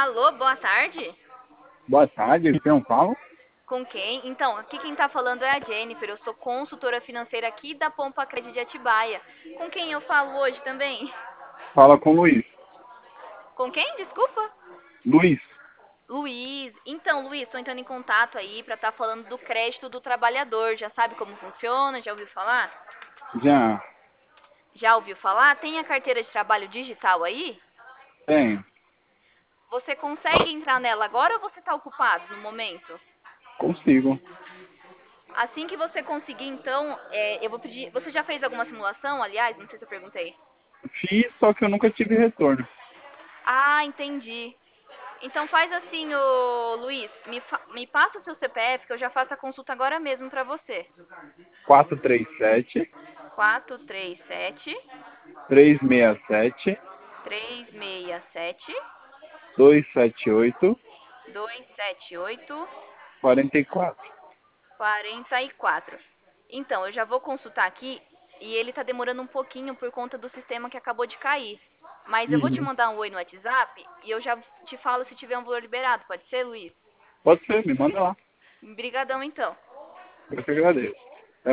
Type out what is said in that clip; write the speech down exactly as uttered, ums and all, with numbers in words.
Alô, boa tarde. Boa tarde, quem eu falo? Com quem? Então, aqui quem tá falando é a Jennifer. Eu sou consultora financeira aqui da Pompa Credit de Atibaia. Com quem eu falo hoje também? Fala com o Luiz. Com quem? Desculpa. Luiz, Luiz. Então, Luiz, tô entrando em contato aí pra estar falando do crédito do trabalhador. Já sabe como funciona? Já ouviu falar? já Já ouviu falar? Tem a carteira de trabalho digital aí? tenho, Você consegue entrar nela agora ou você tá ocupado no momento? consigo. Assim que você conseguir, então, é, eu vou pedir. Você já fez alguma simulação, aliás? Não sei se eu perguntei. Fiz, só que eu nunca tive retorno. Ah, entendi. Então faz assim, ô Luiz, me, fa- me passa o seu C P F que eu já faço a consulta agora mesmo pra você. quatro três sete, Quatro três sete três seis sete, três seis sete dois sete oito, dois sete oito quatro quatro. quarenta e quatro. Então, eu já vou consultar aqui e ele tá demorando um pouquinho por conta do sistema que acabou de cair. Mas eu vou te Uhum. mandar um oi no WhatsApp e eu já te falo se tiver um valor liberado. Pode ser, Luiz? Pode ser, me manda lá. Obrigadão, então. Eu que agradeço.